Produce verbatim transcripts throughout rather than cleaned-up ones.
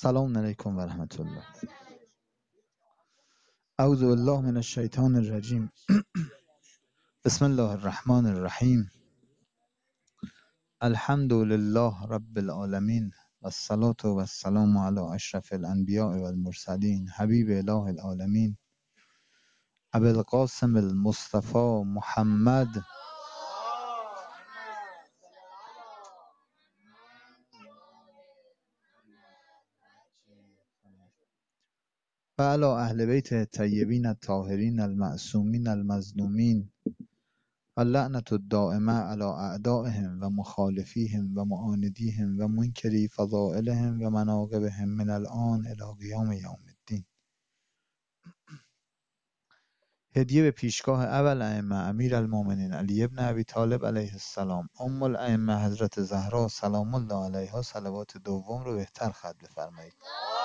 سلام علیکم و رحمت الله. اعوذ بالله من الشیطان الرجیم. بسم الله الرحمن الرحیم. الحمد لله رب العالمین و الصلاة و السلام علی اشرف الانبیاء و المرسلین حبیب اله العالمین ابی القاسم المصطفى محمد و علی اهل بیت الطیبین الطاهرین المعصومین المظلومین اللعنة الدائمة على اعدائهم و مخالفیهم و معاندیهم و منکری فضائلهم و مناقبهم من الآن الی قیام یوم الدین. هدیه به پیشگاه اول ائمه امیرالمؤمنین علی ابن ابی طالب علیه السلام، ام الائمه حضرت زهرا سلام الله علیها، صلوات دوم رو بهتر ختم بفرمایید.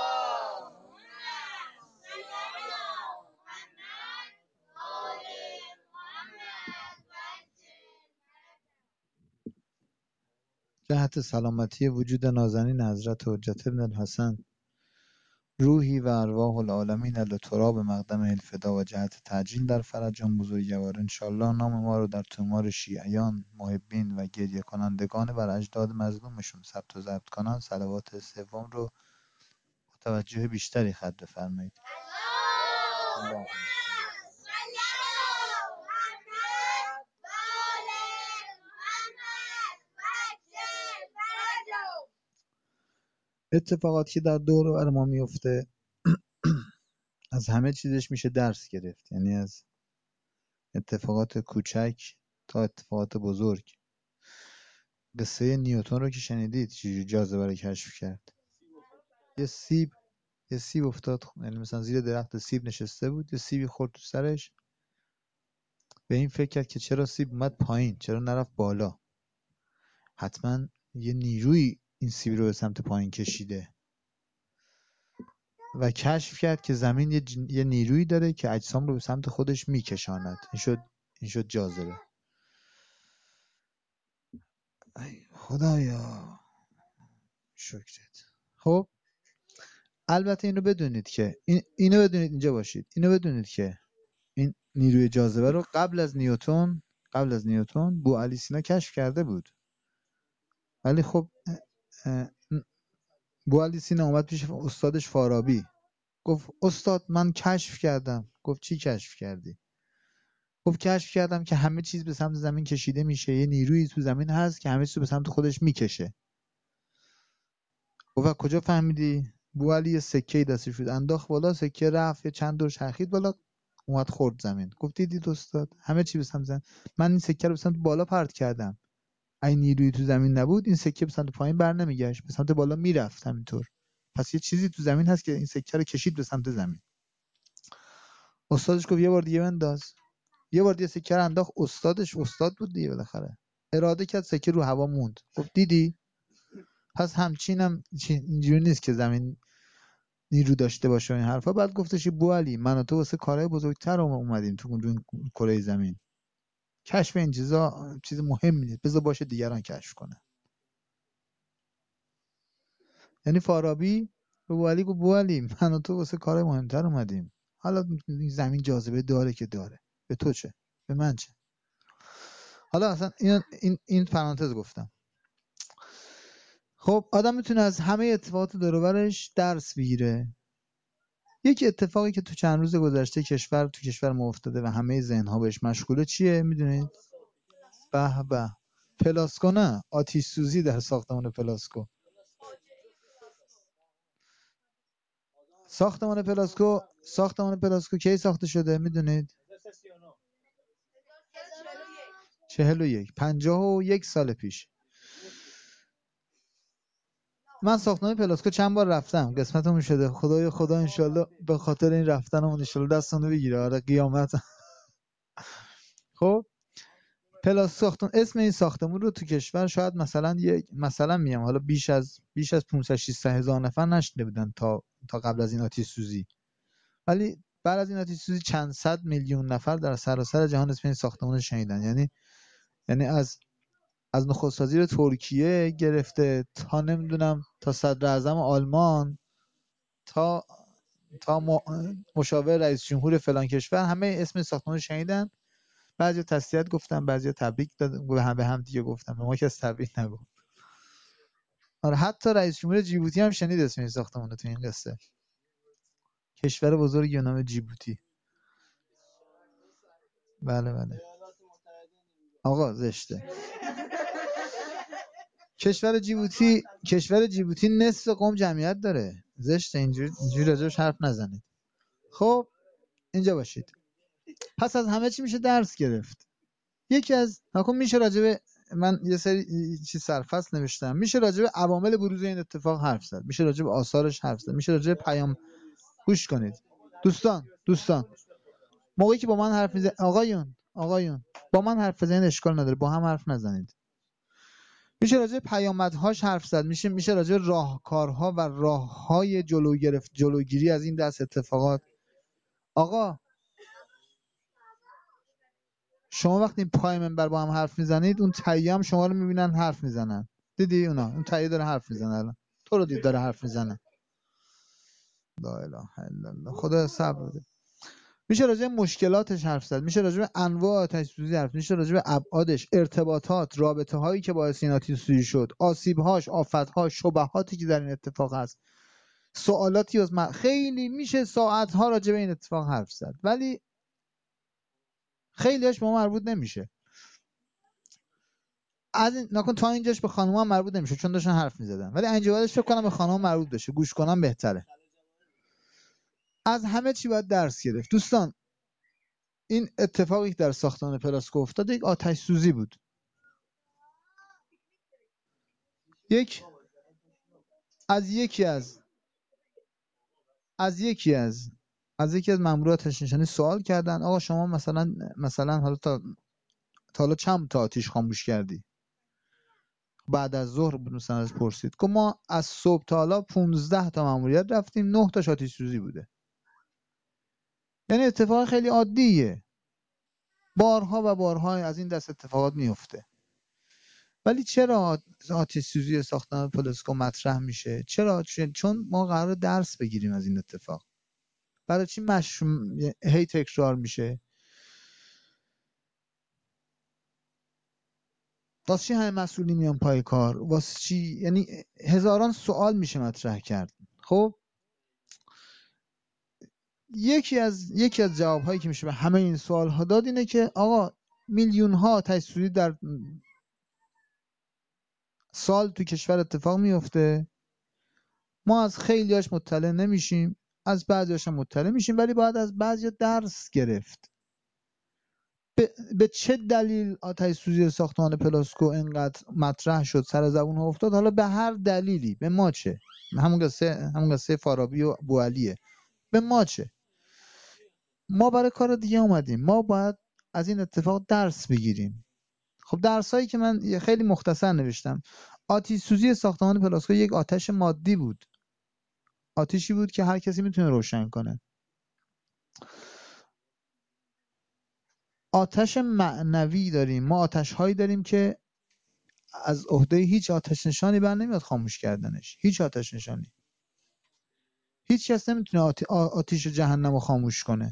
جهت سلامتی وجود نازنین حضرت حجت ابن الحسن روحی و ارواح العالمین لتراب مقدم الفدا و جهت تعجیل در فرج آن بزرگوار انشالله نام ما رو در تومار شیعیان محبین و گریه کنندگان بر اجداد مظلومشون ثبت و ضبط کنان صلوات سوم رو با توجه بیشتری ختم بفرمایید. اتفاقاتی که در دور و بر ما میفته از همه چیزش میشه درس گرفت، یعنی از اتفاقات کوچک تا اتفاقات بزرگ. قصه نیوتن رو که شنیدید چجوری جاذبه رو کشف کرد. یه سیب یه سیب افتاد، یعنی مثلا زیر درخت سیب نشسته بود، یه سیبی خورد تو سرش، به این فکر کرد که چرا سیب اومد پایین، چرا نرفت بالا. حتما یه نیروی این سیب رو به سمت پایین کشیده و کشف کرد که زمین یه, جن... یه نیرویی داره که اجسام رو به سمت خودش میکشاند. این شد این شد جاذبه. ای خدایا شکرت. خب البته اینو بدونید که این اینو بدونید اینجا باشید. اینو بدونید که این نیروی جاذبه رو قبل از نیوتن قبل از نیوتن بو علی سینا کشف کرده بود. ولی خب بو علی سینا اومد پیش استادش فارابی، گفت استاد من کشف کردم. گفت چی کشف کردی؟ گفت کشف کردم که همه چیز به سمت زمین کشیده میشه، یه نیرویی تو زمین هست که همه چیز به سمت خودش میکشه. گفت کجا فهمیدی؟ بو علی یه سکه دستش بود، انداخت بالا، سکه رفت یه چند دور چرخید بالا، اومد خورد زمین. گفت دیدید استاد همه چی به سمت زمین. من این سکه رو به سمت بالا پرت کردم، این نیروی تو زمین نبود این سکه به سمت پایین بر نمیگشت، به سمت بالا میرفت همینطور. پس یه چیزی تو زمین هست که این سکه رو کشید به سمت زمین. استادش گفت یه بار دیگه بنداز. یه بار دیگه سکه رو انداخت. استادش استاد بود دیگه، بالاخره اراده کرد، سکه رو هوا موند. گفت دیدی؟ پس همچینم اینجوری نیست که زمین نیرو داشته باشه این حرفا. بعد گفتش بو علی من و تو واسه کارهای بزرگتر اومدیم تو این کره زمین، کشف این چیزا چیز مهمی نیست، بذار باشه دیگران کشف کنه. یعنی فارابی به بو علی گفت بو علی من و تو واسه کارهای مهمتر اومدیم، حالا این زمین جاذبه داره که داره، به تو چه به من چه. حالا اصلا این این این پرانتز گفتم. خب آدم میتونه از همه اتفاقات دور و برش درس بگیره. یک اتفاقی که تو چند روز گذشته کشور تو کشور ما افتاده و همه ذهن‌ها بهش مشغوله چیه میدونید؟ به به پلاسکو، نه آتش سوزی در ساختمان پلاسکو. ساختمان پلاسکو ساختمان پلاسکو کی ساخته شده میدونید؟ چهل و یک پنجاه و یک سال پیش. من ساختمان پلاسکو چند بار رفتم، قسمتمون شده. خدایا خدا انشالله به خاطر این رفتنمون انشالله دستمون بگیره. آره قیامت. خب پلاس ساختمان، اسم این ساختمون رو تو کشور شاید مثلا یک مثلا میگم حالا بیش از بیش از پانصد ششصد هزار نفر نشنیده بودن تا تا قبل از این آتش سوزی. ولی بعد از این آتش سوزی چند صد میلیون نفر در سراسر جهان اسم این ساختمون رو شنیدن. یعنی یعنی از از نخست وزیر ترکیه گرفته تا نمیدونم تا صدر اعظم آلمان تا تا مشاور رئیس جمهور فلان کشور همه اسم ساختمان شنیدن. بعضی تسلیت گفتن، بعضی تبریک دادن، به هم به هم دیگه گفتن، به ما کسی تبریک نگفت. آره حتی رئیس جمهور جیبوتی هم شنید اسم این ساختمان رو تو این قصه. کشور بزرگی به نام جیبوتی. بله بله آقا زشته. کشور جیبوتی کشور جیبوتی نصف قوم جمعیت داره. زشته اینجوری اینجوری راجعش حرف نزنید. خب اینجا باشید. پس از همه چی میشه درس گرفت. یکی از نکن میشه راجبه من یه سری چیز سرفصل نوشتم، میشه راجبه عوامل بروز این اتفاق حرف زد، میشه راجبه آثارش حرف زد، میشه راجبه پیام. گوش کنید دوستان دوستان موقعی که با من حرف میزنید، آقایون آقایون با من حرف بزنید اشکال نداره، با هم حرف نزنید. میشه راجع پیامدهاش حرف زد، میشه میشه راجع راهکارها و راههای جلو گرفت جلوگیری از این دست اتفاقات. آقا شما وقتی پای منبر با هم حرف میزنید، اون تهیه هم شما رو میبینن حرف میزنن. دیدی اونا اون تهیه داره حرف میزنه، الان تو رو دید داره حرف میزنه. لا اله الا الله. خدا صبر بده. میشه راجع به مشکلاتش حرف زد، میشه راجع به انواع آتش سوزی حرف، میشه راجع به ابعادش، ارتباطات، رابطه هایی که باعث این آتش سوزی شد، آسیبهاش، آفتهاش، شبهاتی که در این اتفاق هست، سوالاتی از من. خیلی میشه ساعت ها راجع به این اتفاق حرف زد، ولی خیلیش به ما مربوط نمیشه. از این نکن تا اینجاش به خانوما مربوط نمیشه چون داشتن حرف میزدن، ولی اینجا بعدش فکر کنم به خانوما مربوط بشه. گوش کنم بهتره. از همه چی باید درس گرفت دوستان. این اتفاقی که در ساختمان پلاسکو افتاد یک آتش سوزی بود. یک از یکی از از یکی از از یکی از مامورات آتش نشانی سوال کردن آقا شما مثلا مثلا حالا تا تا حالا چند تا آتش خاموش کردی؟ بعد از ظهر بود مثلا از پرسید که ما از صبح تا حالا پانزده تا ماموریت رفتیم، نه تاش آتش سوزی بوده. یعنی اتفاق خیلی عادیه، بارها و بارها از این دست اتفاقات میفته. ولی چرا آتش سوزی ساختمان پلاسکو مطرح میشه؟ چرا؟ چون ما قرار درس بگیریم از این اتفاق. برای چی مش هی تکرار میشه؟ واسه چی همه مسئولی میان پای کار؟ واسه چی؟ یعنی هزاران سوال میشه مطرح کرد. خب یکی از یکی از جوابهایی که میشه به همه این سوال ها داد اینه که آقا میلیون ها آتش سوزی در سال تو کشور اتفاق میفته، ما از خیلیاش مطلع نمیشیم، از بعضیاش مطلع میشیم، ولی باید از بعضیا درس گرفت. به, به چه دلیل آتش سوزی ساختمان پلاسکو اینقدر مطرح شد، سر زبون افتاد؟ حالا به هر دلیلی، به ما چه؟ همون قصه همون قصه فارابی و بوالیه. به ما چه؟ ما برای کار دیگه اومدیم. ما باید از این اتفاق درس بگیریم. خب درسایی که من خیلی مختصر نوشتم. آتش سوزی ساختمان پلاسکو یک آتش مادی بود. آتشی بود که هر کسی میتونه روشن کنه. آتش معنوی داریم. ما آتش هایی داریم که از عهده هیچ آتش نشانی بر نمیاد خاموش کردنش. هیچ آتش نشانی. هیچ کس نمیتونه آت... آتش جهنم رو خاموش کنه.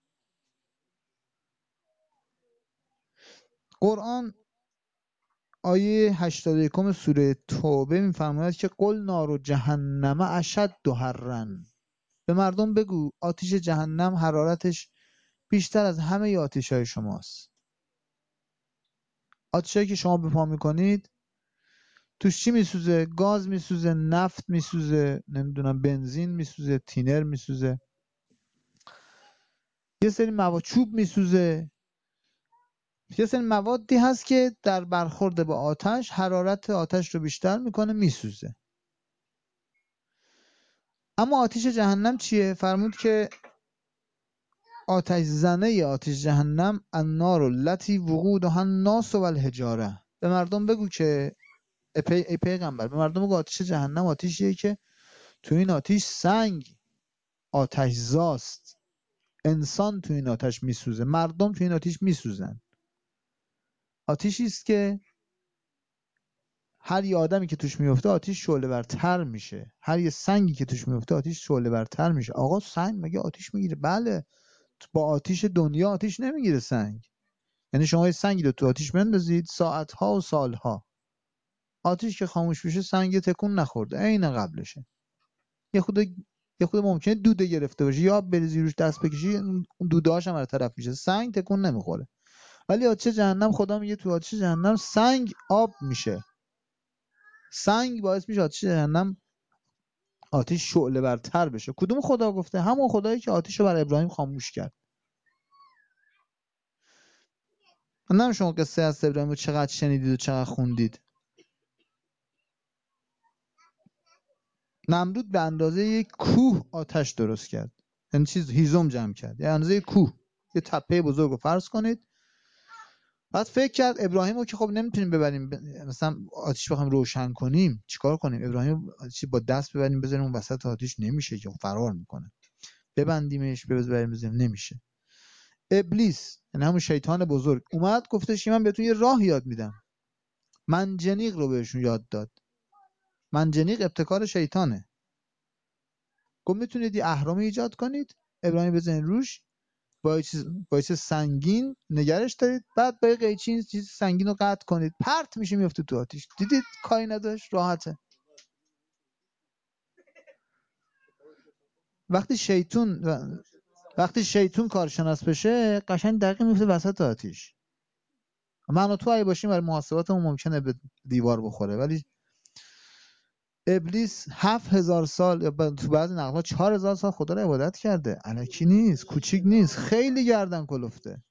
قرآن آیه هشتاد و یک سوره توبه میفرماید که قل نار جهنم اشد حرا. به مردم بگو آتش جهنم حرارتش بیشتر از همه آتش‌های شماست. آتشایی که شما به پا میکنید توش چی میسوزه؟ گاز میسوزه، نفت میسوزه، نمیدونم بنزین میسوزه، تینر میسوزه، یه سری مواد، چوب میسوزه، یه سری موادی هست که در برخورد با آتش حرارت آتش رو بیشتر میکنه، میسوزه. اما آتش جهنم چیه؟ فرمود که آتش زنه آتش جهنم النار التی وقودها الناس والحجاره. به مردم بگو که ای, پی، ای پیغمبر، به مردم بگو آتش جهنم آتشیه که تو این آتش سنگ آتش زاست، انسان تو این آتش میسوزه، مردم تو این آتش میسوزن. آتشی است که هر یه آدمی که توش میفته آتیش شعله ورتر میشه، هر یه سنگی که توش میفته آتیش شعله ورتر میشه. آقا سنگ مگه آتیش میگیره؟ بله، با آتیش دنیا آتیش نمیگیره سنگ. یعنی شما یه سنگی رو تو آتیش بندازید ساعتها و سالها، آتیش که خاموش بشه سنگ تکون نخورده، عین قبلشه. یه خود یه خود ممکنه دوده گرفته باشه یا بریزی روش دست بکشی اون دوده هاش هم هر طرف میشه، سنگ تکون نمیخوره. ولی آتش جهنم خدا میگه تو آتش جهنم سنگ آب میشه، سنگ باعث میشه آتش جهنم آتش شعله برتر بشه. کدوم خدا گفته؟ همون خدایی که آتش رو بر ابراهیم خاموش کرد. من نمی‌دونم شما قصه از ابراهیم رو چقدر شنیدید و چقدر خوندید. نمرود به اندازه یک کوه آتش درست کرد، یعنی چیز هیزم جمع کرد، یعنی اندازه کوه، یه تپه بزرگ رو فرض کنید. بعد فکر کرد ابراهیم رو که خب نمیتونیم ببریم مثلا آتیش بخوایم روشن کنیم چیکار کنیم؟ ابراهیم چی با دست ببریم بذاریم اون وسط آتیش؟ نمیشه که، فرار میکنه. ببندیمش ببریم بذاریم؟ نمیشه. ابلیس یعنی همون شیطان بزرگ اومد گفتش که من بهتون یه راه یاد میدم. منجنیق رو بهشون یاد داد. منجنیق ابتکار شیطانه. گفت میتونید یه اهرامی ایجاد کنید، ابراهیم بزنید روش، با یه چیز با یه چیز سنگین نگرش دارید، بعد با یه قیچی چیز سنگین رو قطع کنید، پرت میشه میفته تو آتیش. دیدید کاری نداشت، راحته. وقتی شیطون وقتی شیطون کارشناس بشه قشنگ دقیق میفته وسط آتیش. من و تو اگه باشیم برای محاسباتمون ممکنه به دیوار بخوره، ولی ابلیس هفت هزار سال یا تو بعضی نقل‌ها چهار هزار سال خدا رو عبادت کرده. الکی نیست، کوچیک نیست، خیلی گردن کلفته.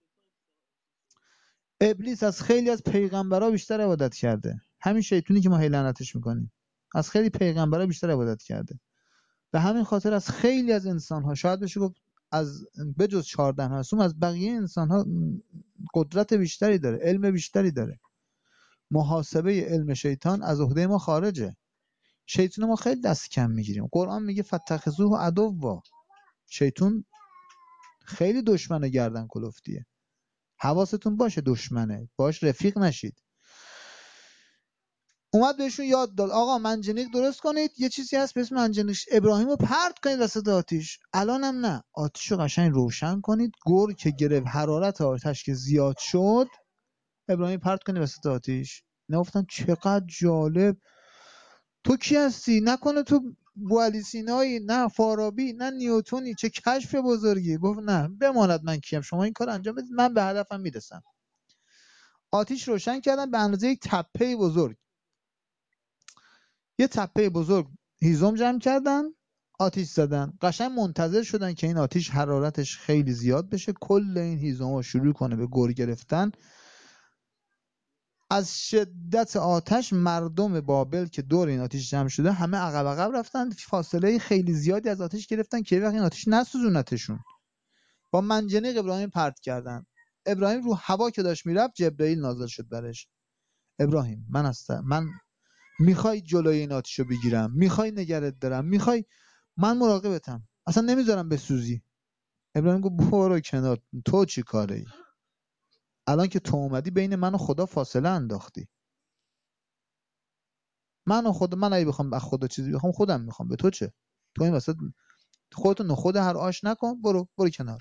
ابلیس از خیلی از پیغمبرا بیشتر عبادت کرده. همین شیطونی که ما هی لعنتش میکنیم از خیلی پیغمبرا بیشتر عبادت کرده. به همین خاطر از خیلی از انسان‌ها، شاید بشه گفت از بجز چهارده معصوم، از بقیه انسان‌ها قدرت بیشتری داره، علم بیشتری داره. محاسبه علم شیطان از عهده ما خارجه. شیطان ما خیلی دست کم میگیریم. قرآن میگه فتخذوه عدوا. شیطان خیلی دشمن گردن کلفتیه. حواستون باشه دشمنه، باش رفیق نشید. اومد بهشون یاد داد آقا منجنیق درست کنید، یه چیزی هست به اسم منجنیق، ابراهیم رو پرت کنید وسط آتیش. الانم نه، آتیش رو قشنگ روشن کنید، گر که گرفت، حرارت آتش که زیاد شد، ابراهیم پرت کنید وسط آتیش. نگفتن چقدر جالب، تو کی هستی؟ نکنه تو بوالی سینایی، نه فارابی، نه نیوتونی، چه کشف بزرگی. گفت نه بماند من کیم، شما این کار انجام بدید من به هدفم میرسم. آتیش روشن کردن به اندازه یک تپه بزرگ. یه تپه بزرگ هیزم جمع کردن، آتیش زدن. قشنگ منتظر شدن که این آتیش حرارتش خیلی زیاد بشه، کل این هیزم رو شروع کنه به گر گرفتن. از شدت آتش مردم بابل که دور این آتش جمع شده همه عقب عقب رفتن، فاصله خیلی زیادی از آتش گرفتن که وقت این آتش نسوزونتشون. با منجنیق ابراهیم پرت کردن. ابراهیم رو هوا که داشت میرفت جبرئیل نازل شد برش. ابراهیم من هستم، من میخوای جلوی این آتیشو بگیرم، میخوای نگرت دارم، میخوای، من مراقبتم، اصلا نمیذارم بسوزی. ابراهیم گفت برو کنار، تو چی کاره ای؟ الان که تو اومدی بین من و خدا فاصله انداختی. من و خدا، من اگه بخوام از خدا چیزی بخوام خودم میخوام، به تو چه؟ تو این وسط خودتو نخود هر آش نکن، برو برو کنار.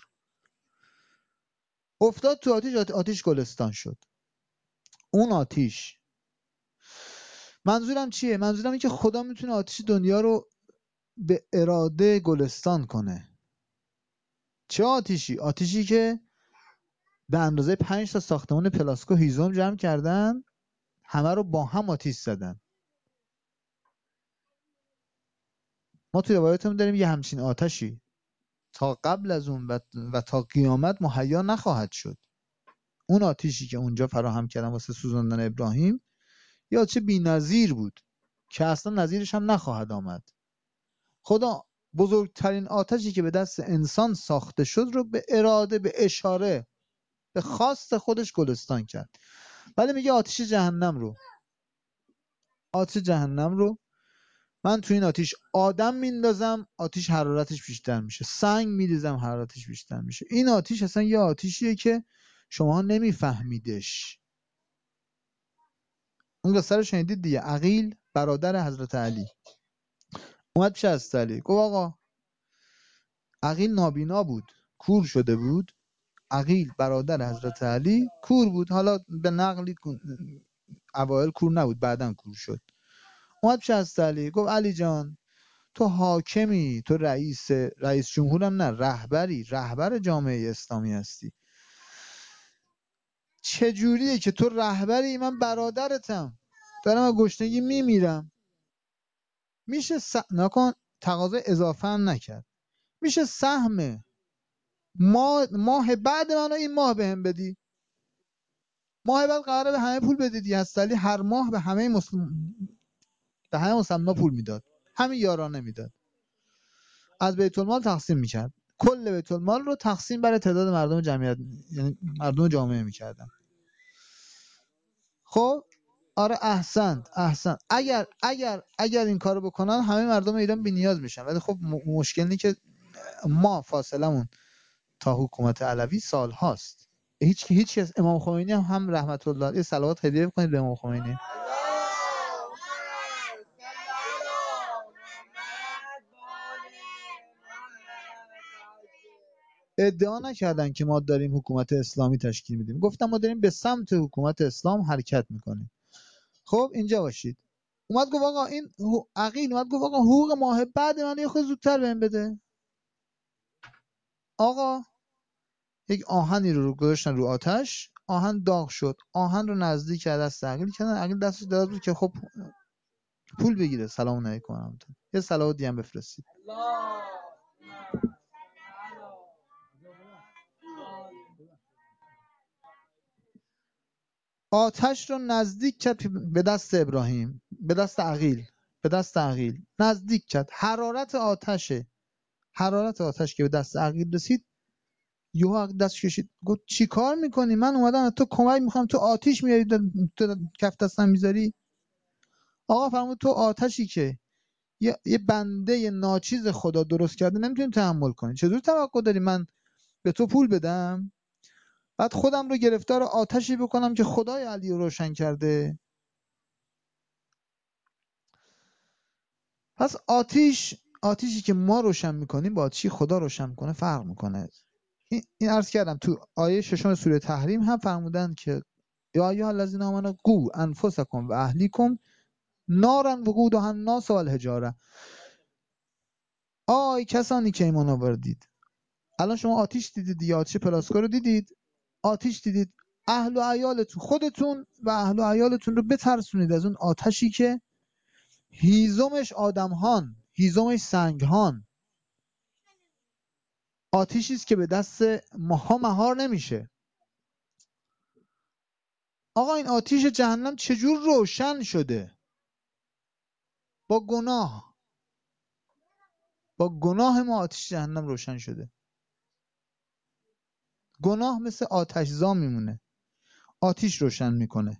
افتاد تو آتیش، آتیش گلستان شد. اون آتیش، منظورم چیه؟ منظورم اینه که خدا میتونه آتیش دنیا رو به اراده گلستان کنه. چه آتیشی؟ آتیشی که به اندازه پنج تا ساختمان پلاسکو هیزم جمع کردن، همه رو با هم آتیش زدن. ما توی روایتمون داریم یه همچین آتشی تا قبل از اون و, و تا قیامت مهیا نخواهد شد. اون آتیشی که اونجا فراهم کردن واسه سوزاندن ابراهیم یا چه بی‌نظیر بود که اصلا نظیرش هم نخواهد آمد. خدا بزرگترین آتشی که به دست انسان ساخته شد رو به اراده، به اشاره، به خواست خودش گلستان کرد. ولی میگه آتش جهنم رو آتش جهنم رو من تو این آتیش آدم میندازم، آتیش حرارتش بیشتر میشه، سنگ میریزم حرارتش بیشتر میشه. این آتیش اصلا یه آتیشیه که شما نمیفهمیدش. اون قصه رو شنیدید دیگه. عقیل برادر حضرت علی اومد پیش حضرت علی گفت آقا، عقیل نابینا بود، کور شده بود. عقیل برادر حضرت علی کور بود، حالا به نقلی اوایل کور نبود، بعداً کور شد. اومد پیش حضرت علی گفت علی جان، تو حاکمی، تو رئیس رئیس جمهورم نه، رهبری، رهبر جامعه اسلامی هستی. چجوریه که تو رهبری، من برادرتم، دارم از گشنگی میمیرم. میشه س... نکن تقاضا اضافه هم نکرد، میشه سهم ماه ماه بعد منو این ماه بهم بدی؟ ماه بعد قراره به همه پول بدیدی. هستلی هر ماه به همه مسلم به همه مسلمان پول میداد، همین یارانه میداد، از بیت المال تقسیم میکرد، کل بیت المال رو تقسیم برای تعداد مردم جمعیت، یعنی مردم جامعه میکردن. خب آره، احسنت احسنت. اگر اگر اگر این کارو بکنن همه مردم ایران بی‌نیاز میشن. ولی خب م- مشکل اینه که ما فاصلمون تا حکومت علوی سال هاست. هیچ هیچ کس، امام خمینی هم, هم رحمت الله علیه، صلوات هدیه بکنید به امام خمینی، ادعا نکردن که ما داریم حکومت اسلامی تشکیل میدیم، گفتم ما داریم به سمت حکومت اسلام حرکت میکنیم. خب اینجا باشید. اومد گفت آقا این عقیل اومد گفت آقا حقوق ماه بعد من یه خود زودتر بهم بده. آقا یک آهنی رو گذاشتن رو آتش، آهن داغ شد، آهن رو نزدیک کرد دست عقیل کردن، عقیل دستش دراز بود که خب پول بگیره. سلام علیکم و رحمت الله. یه صلوات دیگه هم بفرستید. آتش رو نزدیک کرد به دست ابراهیم، به دست عقیل، به دست عقیل نزدیک کرد. حرارت آتشه، حرارت آتش که به دست عقیل رسید، یهو عقیل دست کشید گفت چی کار میکنی؟ من اومدم از تو کمک میخوام، تو آتیش میاری تو کف دستم میذاری؟ آقا فرمود تو آتشی که یه, یه بنده ناچیز خدا درست کرده نمیتونی تحمل کنی، چطور توقع داری من به تو پول بدم بعد خودم رو گرفتار آتشی بکنم که خدای علی رو روشن کرده؟ پس آتیش، آتیشی که ما روشن میکنیم با آتیشی خدا روشن میکنه فرق میکنه. این, این عرض کردم تو آیه ششم سوره تحریم هم فرمودن که یا ایها الذین آمنوا قوا انفسکم و اهلیکم نارا وقودها الناس والحجاره. آی کسانی که ایمان آوردید. الان شما آتیش دیدید یا آتیش پلاسکو رو دیدید، آتیش دیدید، اهل و عیالتون، خودتون و اهل و عیالتون رو بترسونید از اون آتشی که هیزمش آدمهان، هیزمش سنگهان، آتیشی است که به دست ماها مهار نمیشه. آقا این آتیش جهنم چجور روشن شده؟ با گناه، با گناه ما آتیش جهنم روشن شده. گناه مثل آتش‌زا میمونه، آتیش روشن میکنه.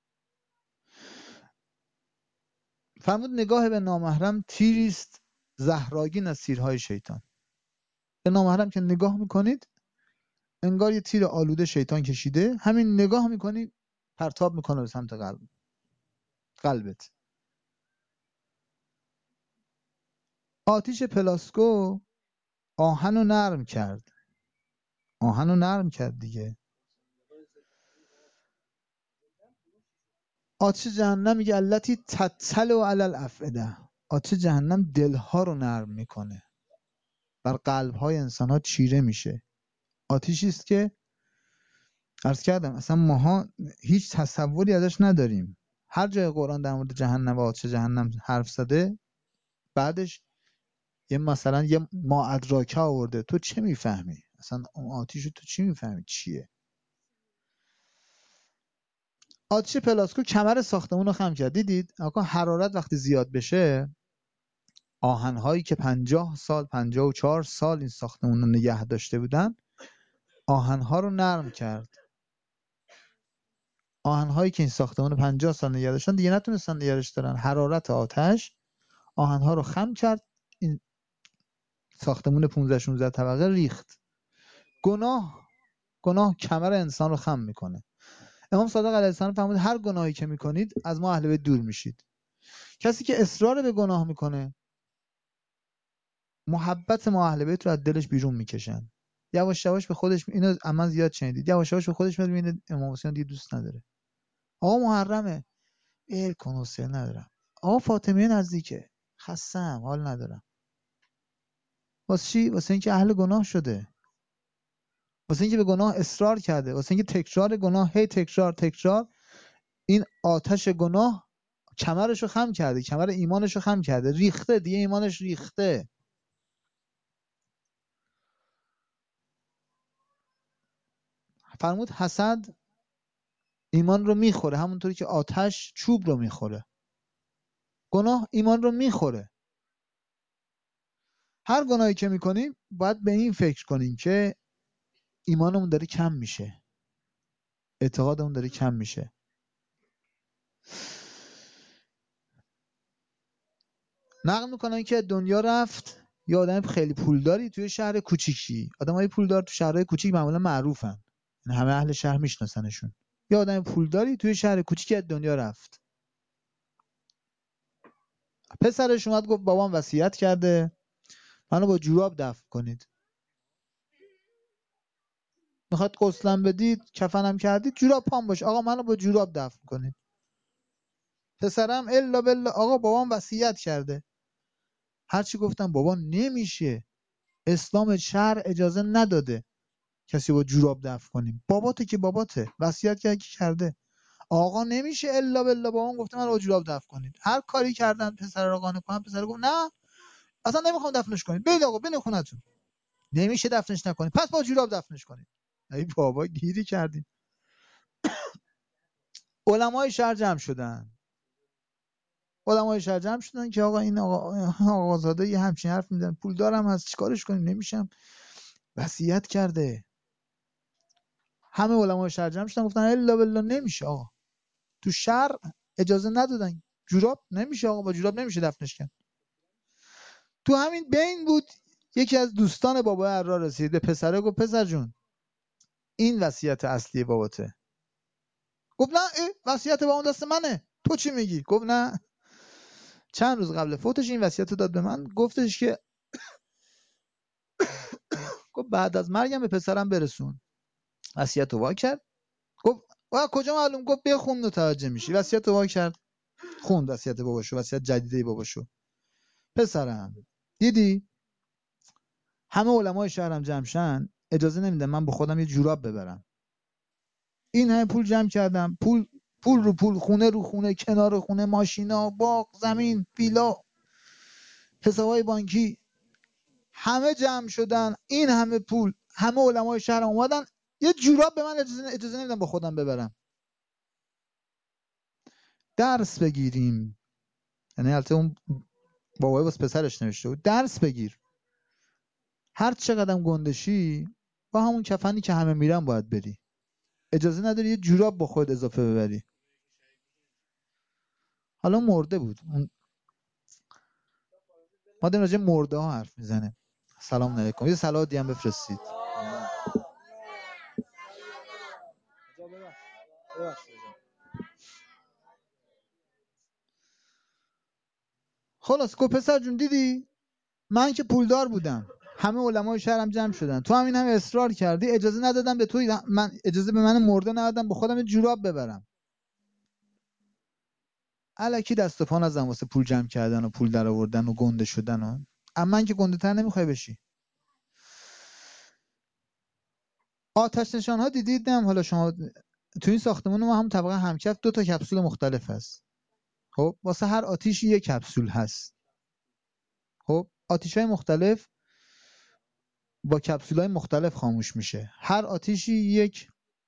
فرمود نگاه به نامحرم تیری است زهرآگین از تیرهای شیطان. به نامحرم که نگاه میکنید انگار یه تیر آلوده شیطان کشیده، همین نگاه میکنی پرتاب میکنه به سمت قلب قلبت. آتیش پلاسکو آهن رو نرم کرد، آهن رو نرم کرد دیگه. آتش جهنم میگه التی تطلع علی الافئده، آتش جهنم دلها رو نرم میکنه، بر قلبهای انسانها چیره میشه. آتیشی است که عرض کردم اصلا ماها هیچ تصوری ازش نداریم. هر جای قرآن در مورد جهنم و آتش جهنم حرف زده بعدش یه مثلا یه ما ادراکه آورده، تو چه میفهمی اصلا اون آتیشو، تو چی میفهمی چیه؟ آتش پلاسکو کمر ساختمون رو خم کرد. دیدید آقا حرارت وقتی زیاد بشه، آهن‌هایی که پنجاه سال پنجاه و چهار سال این ساختمون رو نگه داشته بودن، آهن‌ها رو نرم کرد. آهن‌هایی که این ساختمون رو پنجاه سال نگه داشتن دیگه نتونستن نگهش دارن. حرارت آتش آهن‌ها رو خم کرد، این ساختمون پانزده شانزده طبقه ریخت. گناه، گناه کمر انسان رو خم میکنه. امام صادق علیه السلام فرمود هر گناهی که میکنید از ما اهل بیت دور میشید. کسی که اصرار به گناه میکنه محبت ما اهل بیت رو از دلش بیرون میکشن. یواش یواش به خودش، اینو عمن زیاد شنیدید، یواش یواش به خودش میاد میبینه امام حسین دیگه دوست نداره. آقا محرمه، ال کن حوصله ندارم. آقا فاطمه نزدیکه، خستم، حال ندارم. واسه چی؟ واسه اینکه اهل گناه شده، واسه اینکه به گناه اصرار کرده، واسه اینکه تکرار گناه، هی تکرار تکرار این آتش گناه کمرشو خم کرده، کمر ایمانشو خم کرده، ریخته دیگه، ایمانش ریخته. فرمود حسد ایمان رو میخوره، همونطوری که آتش چوب رو میخوره. گناه ایمان رو میخوره. هر گناهی که میکنیم باید به این فکر کنیم که ایمانمون داره کم میشه، اعتقادمون داره کم میشه. نقل میکنن که دنیا رفت یه آدم خیلی پولداری توی شهر کوچیکی. آدمای پولدار تو شهرهای کوچیک معمولا معروفن، یعنی همه اهل شهر میشناسنشون. یه آدم پولداری توی شهر کوچیکی از دنیا رفت. پسرش اومد گفت بابام وصیت کرده منو با جوراب دفن کنید. میخواد غسلم بدید، کفنم کردید، جوراب پام باشه، آقا منو با جوراب دفن کنید. پسرم الا بالله آقا بابام وصیت کرده. هرچی گفتم بابا نمیشه، اسلام شرع اجازه نداده کسی با جوراب دفن کنیم. باباته که باباته، وصیت کرده که کرده. آقا نمیشه الا بالله بابام گفته من با جوراب دفن کنید. هر کاری کردن پسر رو قانع کنن، پسر گفت نه اصلا نمیخوام دفنش کنید، برید آقا بین خونتون. نمیشه دفنش نکنید، پس با جوراب دفنش کنید. ای بابا گیری کردیم. علمای شهر جمع شدن. علمای شهر جمع شدن که آقا این آقا آقازاده یه همچین حرف میزنه، پول دارم هست چیکارش کنیم، نمیشم، وصیت کرده. همه علمای شهر جمع شدن گفتن الا بالله نمیشه آقا، تو شهر اجازه ندادن، جوراب نمیشه آقا، با جوراب نمیشه دفنش کرد. تو همین بین بود یکی از دوستان بابا عرا رسید به پسره، گفت پسر جون این وصیت اصلی باباته. گفت نه وصیت بابام دست منه، تو چی میگی؟ گفت نه چند روز قبل فوتش این وصیت رو داد به من، گفتش که گفت بعد از مرگم به پسرم برسون. وصیت رو وا کرد. گفت وا کجا معلوم؟ گفت بخون متوجه میشی. وصیت رو وا کرد، خوند وصیت باباشو، وصیت جدیده باباشو. پسرم دیدی همه علمای شهرم جمع شن اجازه نمیدن من با خودم یه جوراب ببرم. این همه پول جمع کردم، پول پول رو پول، خونه رو خونه، کنار خونه، ماشینا، باغ، زمین، ویلا، حسابای بانکی، همه جمع شدن. این همه پول، همه علمای شهر اومدن یه جوراب به من اجازه, اجازه نمیدن با خودم ببرم. درس بگیریم. یعنی البته اون بابای واسه پسرش نوشته بود درس بگیر، هر چقدر گندشی با همون کفنی که همه میرن باید بری، اجازه نداری یه جوراب با خود اضافه ببری. حالا مرده بود اون، ما داریم راجع مرده ها حرف میزنه. سلام علیکم، یه صلوات هم بفرستید. خلاص گفت پسر جون دیدی من که پولدار بودم، همه علمای شهرم جمع شدن، تو همین هم اصرار کردی، اجازه ندادم به تو، من اجازه به من مرده ندادم با خودم جوراب ببرم. الکی دست و پا نزن واسه پول جمع کردن و پول در آوردن و گنده شدن و اما من که گنده تر نمیخوای بشی. آتش نشان ها دیدید؟ نم حالا شما تو این ساختمون ما هم طبقه همکف دو تا کپسول مختلف هست. خب واسه هر آتیشی یک کپسول هست. خب آتیش‌های مختلف با کپسول‌های مختلف خاموش میشه. هر آتیشی یک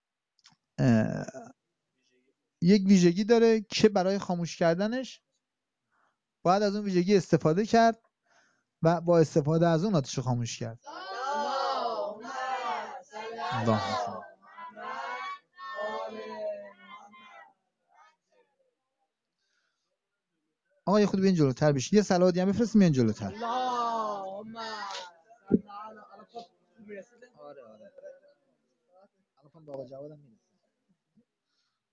یک ویژگی داره که برای خاموش کردنش باید از اون ویژگی استفاده کرد و با استفاده از اون آتش رو خاموش کرد. الله. آقا یه خود بیاین جلوتر بشین، یه صلواتی هم بفرستیم بیاین جلوتر. اللهم آره آره الان بابا جوادم میرسه.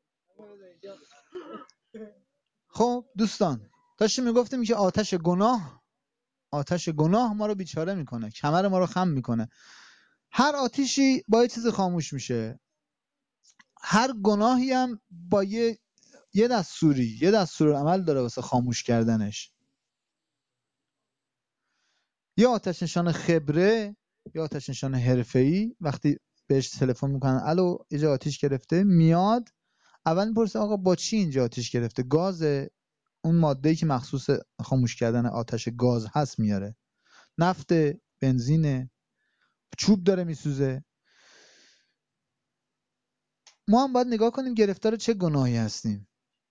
خب دوستان، داشتیم میگفتیم که آتش گناه آتش گناه ما رو بیچاره میکنه، کمر ما رو خم میکنه. هر آتیشی با یه چیز خاموش میشه. هر گناهی هم با یه یه دستوری یه دستور عمل داره واسه خاموش کردنش. یا آتش نشان خبره یا آتش نشان حرفه‌ای. وقتی بهش تلفن میکنن الو اینجا آتیش گرفته، میاد اول میپرسه آقا با چی اینجا آتیش گرفته؟ گاز، اون ماده‌ای که مخصوص خاموش کردن آتش گاز هست میاره، نفت، بنزین، چوب داره میسوزه. ما هم باید نگاه کنیم گرفتار چه گناهی هستیم.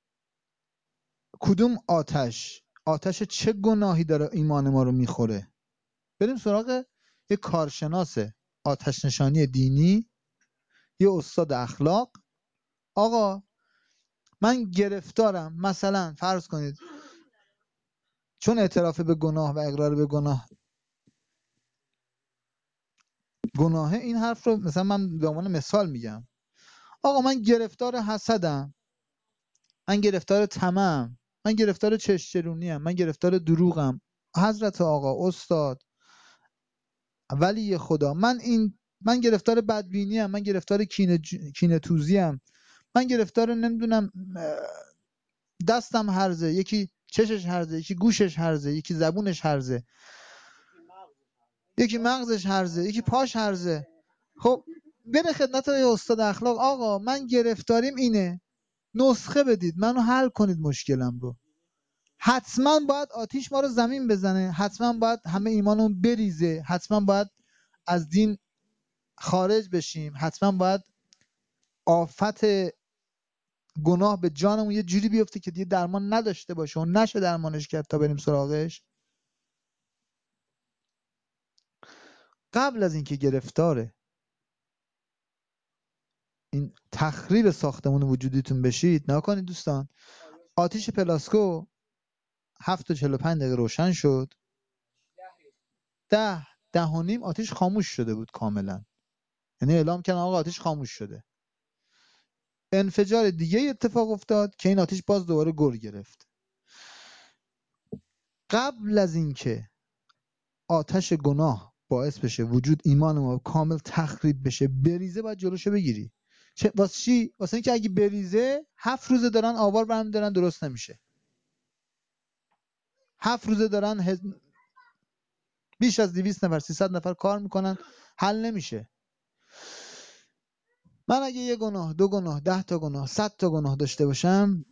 کدوم آتش آتش چه گناهی داره ایمان ما رو میخوره. بریم سراغ یه کارشناس آتش نشانی دینی، یه استاد اخلاق. آقا من گرفتارم، مثلا فرض کنید چون اعتراف به گناه و اقرار به گناه گناهه، این حرف رو مثلا من به عنوان مثال میگم. آقا من گرفتار حسدم، من گرفتار طمعم، من گرفتار چشترونیم، من گرفتار دروغم. حضرت آقا استاد ولی خدا، من این من گرفتار بدبینیم، من گرفتار کینه کینه توزیم، من گرفتار نمیدونم دستم هرزه، یکی چشش هرزه، یکی گوشش هرزه، یکی زبونش هرزه، یکی مغزش هرزه، یکی پاش هرزه. خب بره خدمت یه استاد اخلاق، آقا من گرفتاریم اینه، نسخه بدید منو حل کنید مشکلم رو. حتما باید آتیش ما رو زمین بزنه، حتما باید همه ایمانمون بریزه، حتما باید از دین خارج بشیم، حتما باید آفت گناه به جانمون یه جوری بیفته که دیگه درمان نداشته باشه و نشه درمانش کرد تا بریم سراغش. قبل از اینکه گرفتار این تخریب ساختمون وجودیتون بشید، نکنید دوستان، آتیش پلاسکو هفت و چهل و پنج دقیقه روشن شد، ده ده و نیم آتیش خاموش شده بود کاملا. یعنی اعلام کردن آقا آتیش خاموش شده. انفجار دیگه اتفاق افتاد که این آتیش باز دوباره گر گرفت. قبل از اینکه آتش گناه باعث بشه وجود ایمان ما کامل تخریب بشه، بریزه، باید جلوشو بگیری. چه واسه چی؟ واسه اینکه اگه بریزه هفت روزه دارن آوار برمی دارن درست نمیشه. هفت روزه دارن هز... بیش از دویست نفر سیصد نفر کار میکنن، حل نمیشه. من اگه یه گناه، دو گناه، ده تا گناه، صد تا گناه داشته باشم،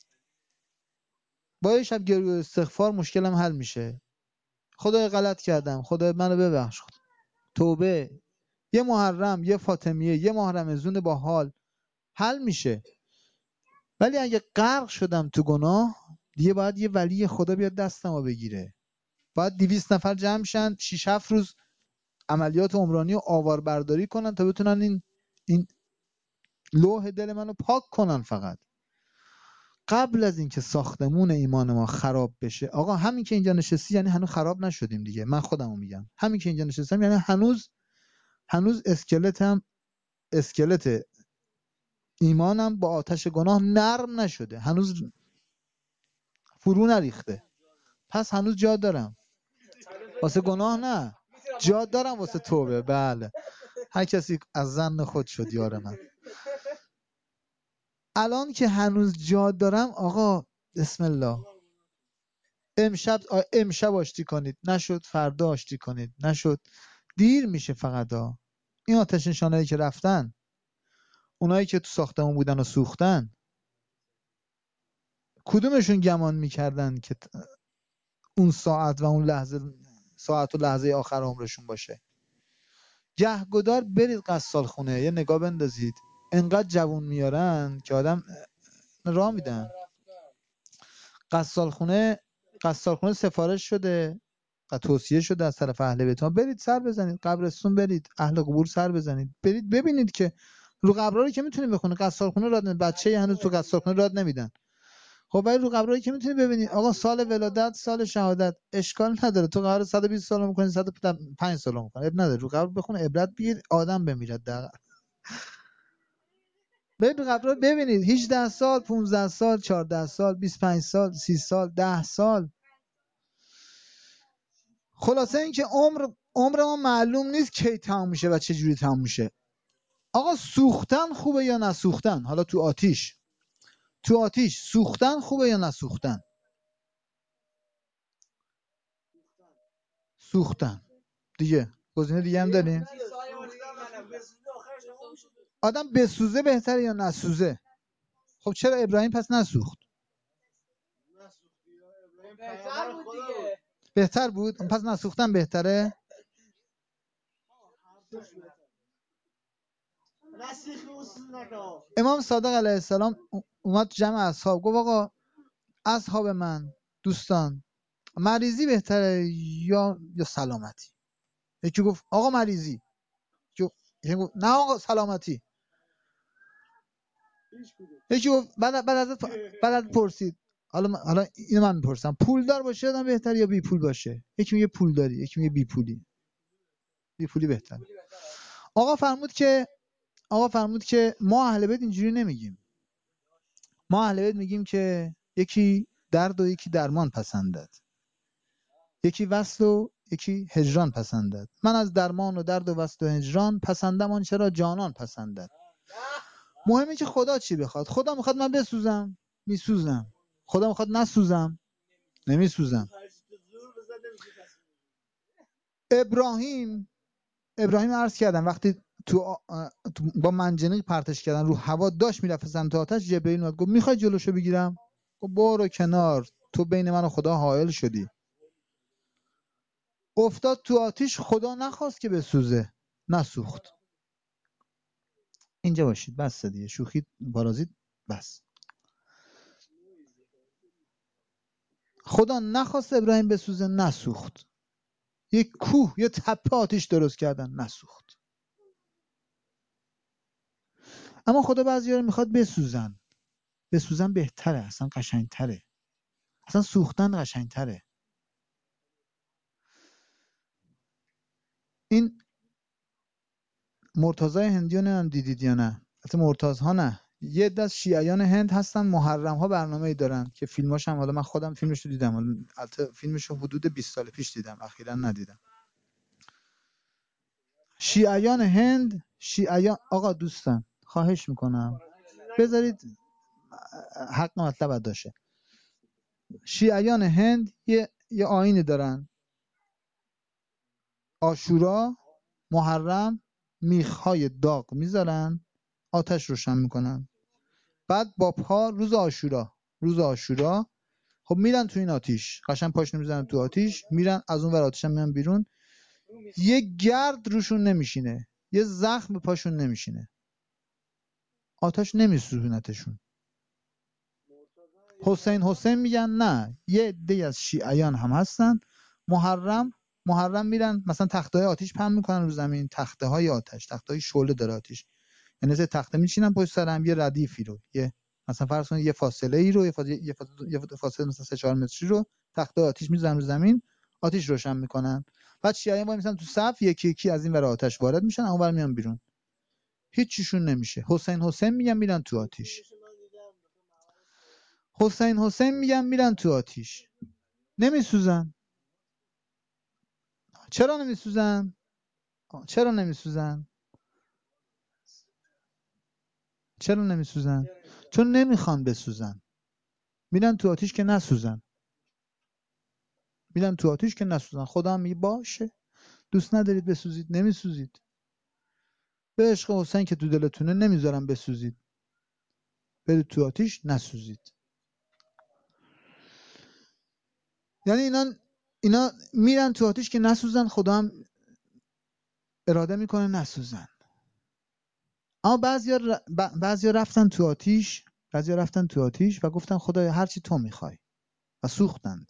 با یه شب گریه و استغفار مشکلم حل میشه. خدای غلط کردم، خدای منو ببخش، توبه، یه محرم، یه فاطمیه، یه ماه رمضون با حال، حل میشه. ولی اگه غرق شدم تو گناه، دیگه باید یه ولی خدا بیاد دستمو بگیره. باید دویست نفر جمع شن، شش هفت روز عملیات عمرانی و آواربرداری کنن تا بتونن این این لوح دل منو پاک کنن. فقط قبل از اینکه ساختمون ایمان ما خراب بشه، آقا همین که اینجا نشستی یعنی هنوز خراب نشدیم دیگه. من خودمو میگم، همین که اینجا نشستم یعنی هنوز هنوز اسکلتم اسکلت ایمانم با آتش گناه نرم نشده، هنوز فرو نریخته. پس هنوز جا دارم واسه گناه، نه جا دارم واسه توبه. بله، هر کسی از ظن خود شد یار من. الان که هنوز جا دارم، آقا بسم الله، امشب امشب آشتی کنید، نشد فردا آشتی کنید، نشد دیر میشه. فقط ها این آتش نشانایی که رفتن، اونایی که تو ساختمون بودن و سوختن، کدومشون گمان میکردن که اون ساعت و اون لحظه ساعت و لحظه آخر عمرشون باشه؟ گهگدار برید قصال خونه یه نگاه بندازید، انقدر جوون میارن که آدم راه میدن. قصال خونه قصال خونه سفارش شده و توصیه شده از طرف اهل بیت ما، برید سر بزنید، قبرستون برید، اهل قبور سر بزنید، برید ببینید که رو قبرایی که میتونید بخونید. قصال خونه راد نمیدن، بچه هنوز تو قصال خونه راد نمیدن. خب ولی رو قبرایی که میتونید ببینید، آقا سال ولادت، سال شهادت، اشکال نداره. تو قرار صد و بیست سال میکنی، صد و پنج سال میکنی، اب نداره. رو قبر بخون، عبرت بگیر، آدم بمیرد. در ببینید هجده سال، پانزده سال، چهارده سال، بیست و پنج سال، سی سال، ده سال، خلاصه اینکه عمر عمر ما معلوم نیست کی تموم میشه و چه جوری تموم میشه. آقا سوختن خوبه یا نسوختن؟ حالا تو آتیش تو آتیش سوختن خوبه یا نسوختن؟ سوختن دیگه. گزینه دیگه هم داریم؟ آدم بسوزه بهتره یا نسوزه؟ خب چرا ابراهیم پس نسوخت؟ بهتر بود دیگه. بهتر بود؟ پس نسوختن بهتره؟ امام صادق علیه السلام اومد جمع اصحاب گفت آقا اصحاب من، دوستان، مریضی بهتره یا یا سلامتی؟ یکی گفت آقا مریضی، یکی گفت نه آقا سلامتی. یکی گفت بعد بعد از بعد از پرسید حالا من حالا اینو من میپرسم، پولدار باشه آدم بهتر یا بی پول باشه؟ یکی میگه پولداری، یکی میگه بی پولی. بی پولی بهتره. آقا فرمود که آقا فرمود که ما اهل بیت اینجوری نمیگیم. ما اهل بیت میگیم که یکی درد و یکی درمان پسندد، یکی وصل و یکی هجران پسندد. من از درمان و درد و وصل و هجران پسندم آنچه را جانان پسندد. مهمه که خدا چی بخواد. خدا میخواد من بسوزم، میسوزم. خدا میخواد نسوزم، نمیسوزم. ابراهیم ابراهیم عرض کردم وقتی تو, تو با منجنیق پرتش کردن رو هوا داشت میرفت سمت آتش، جبرئیل اومد گفت میخوای جلوشو بگیرم؟ گفت برو کنار، تو بین من و خدا حائل شدی. افتاد تو آتیش، خدا نخواست که بسوزه، نسوخت. اینجا باشید بس دیگه، شوخی بارازید بس. خدا نخواست ابراهیم بسوزه، نسوخت. یک کوه، یه تپه آتیش درست کردن، نسوخت. اما خدا بعضی‌ها رو میخواد بسوزن. بسوزن بهتره، اصلا قشنگتره، اصلا سوختن قشنگتره. این مرتضای هندی رو هم دیدید یا نه؟ البته مرتضها نه، یه عده از شیعیان هند هستن، محرم ها برنامه‌ای دارن که فیلماش هم، حالا من خودم فیلمش رو دیدم، البته فیلمش رو حدود بیست سال پیش دیدم، اخیراً ندیدم. شیعیان هند، شیعیان آقا دوستان خواهش میکنم بذارید حق مطلب داشه. شیعیان هند یه یه آیینی دارن، عاشورا، محرم، میخهای داغ میذارن، آتش روشن میکنن، بعد با پا روز عاشورا روز عاشورا خب میرن تو این آتیش، قشنگ پاشونو میزنن تو آتیش، میرن از اون ور آتیش هم میان بیرون، یه گرد روشون نمیشینه، یه زخم به پاشون نمیشینه، آتش نمیسوزونتشون. حسین حسین میگن نه، یه عده از شیعیان هم هستن، محرم محرم میرن مثلا تخته های آتیش پهن میکنن رو زمین، تخته های آتش، تخته های شعله داره آتیش، یعنی مثلا تخته میچینن پشت سر هم، یه ردیفی رو، یه مثلا فرض کنید یه فاصله ای رو، یه فاصله یه فاصله, یه فاصله مثلا سه چهار متری رو تخته آتیش میزنن رو زمین، آتیش روشن میکنن. بعد شیعیان وای میسن تو صف، یکی یکی از این ور آتش وارد میشن، اون ور میان بیرون، هیچ چیشون نمیشه. حسین حسین میگن میرن تو آتیش. حسین حسین میگن میرن تو آتیش، نمیسوزن. چرا نمیسوزن؟ چرا نمیسوزن؟ چرا نمیسوزن؟ چون نمیخوان بسوزن، میرن تو آتیش که نسوزن، میرن تو آتیش که نسوزن. خدا هم میگه باشه، دوست ندارید بسوزید، نمیسوزید، به عشق حسین که تو دلتونه نمیذارم بسوزید، برید تو آتیش نسوزید. یعنی اینا اینا میرن تو آتیش که نسوزن، خدا هم اراده میکنه نسوزن. اما بعضیا ر... بعضیا رفتن تو آتیش، بعضیا رفتن تو آتیش و گفتن خدایا هر چی تو میخوای، و سوختند.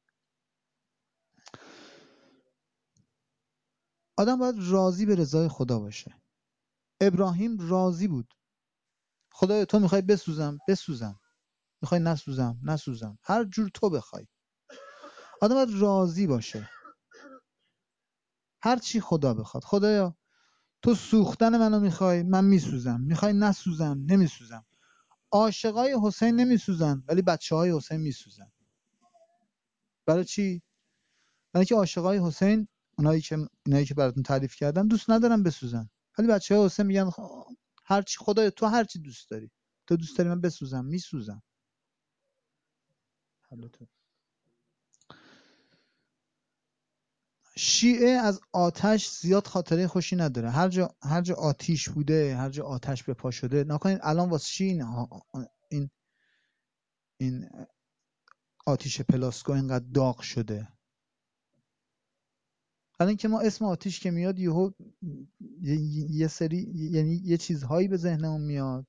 آدم باید راضی به رضای خدا باشه. ابراهیم راضی بود، خدایا تو میخوای بسوزم بسوزم، میخوای نسوزم نسوزم، هر جور تو بخوای. آدم باید راضی باشه، هر چی خدا بخواد. خدایا تو سوختن منو میخوای، من میسوزم. میخوای نسوزم، نمیسوزم. عاشقای حسین نمیسوزن ولی بچه های حسین میسوزن. برای چی؟ برای که عاشقای حسین، اونایی که اینایی که براتون تعریف کردم، دوست ندارن بسوزن، ولی بچه های حسین میگن هر چی خدای تو هر چی دوست داری، تو دوست داری من بسوزم، میسوزم. شیعه از آتش زیاد خاطره خوشی نداره. هر جا هر جا آتیش بوده، هر جا آتش به پا شده، نکنین الان واسه چی این این این آتیش پلاسکو اینقدر داغ شده؟ الان اینکه ما اسم آتیش که میاد یهو یه, یه سری، یعنی یه چیزهایی به ذهنمون میاد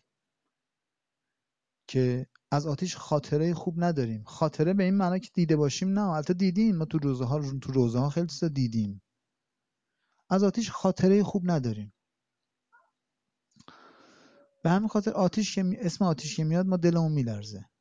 که از آتیش خاطره خوب نداریم. خاطره به این معنی که دیده باشیم نه، البته دیدیم، ما تو روزه ها تو روزه ها خیلی چیزا دیدیم. از آتیش خاطره خوب نداریم. به همین خاطر آتیش که می... اسم آتیش که میاد ما دلمون میلرزه.